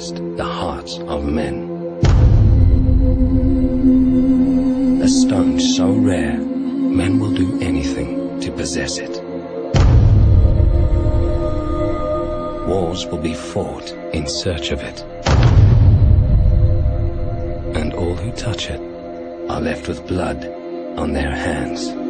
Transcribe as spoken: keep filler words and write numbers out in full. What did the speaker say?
possessed the hearts of men. A stone so rare, men will do anything to possess it. Wars will be fought in search of it. And all who touch it are left with blood on their hands.